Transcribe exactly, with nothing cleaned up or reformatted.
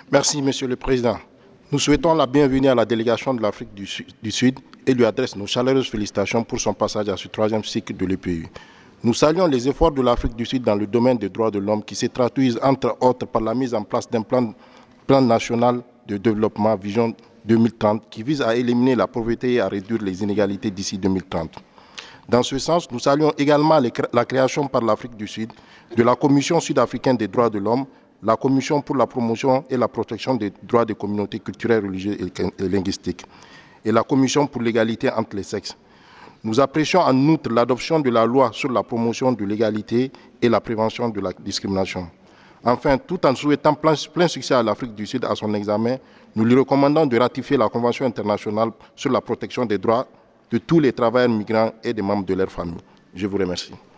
Merci, Monsieur le Président. Nous souhaitons la bienvenue à la délégation de l'Afrique du, du Sud et lui adressons nos chaleureuses félicitations pour son passage à ce troisième cycle de l'E P U. Nous saluons les efforts de l'Afrique du Sud dans le domaine des droits de l'homme qui se traduisent entre autres par la mise en place d'un plan, plan national de développement Vision deux mille trente qui vise à éliminer la pauvreté et à réduire les inégalités d'ici deux mille trente. Dans ce sens, nous saluons également la création par l'Afrique du Sud de la Commission sud-africaine des droits de l'homme, la Commission pour la promotion et la protection des droits des communautés culturelles, religieuses et linguistiques, et la Commission pour l'égalité entre les sexes. Nous apprécions en outre l'adoption de la loi sur la promotion de l'égalité et la prévention de la discrimination. Enfin, tout en souhaitant plein, plein succès à l'Afrique du Sud à son examen, nous lui recommandons de ratifier la Convention internationale sur la protection des droits de tous les travailleurs migrants et des membres de leur famille. Je vous remercie.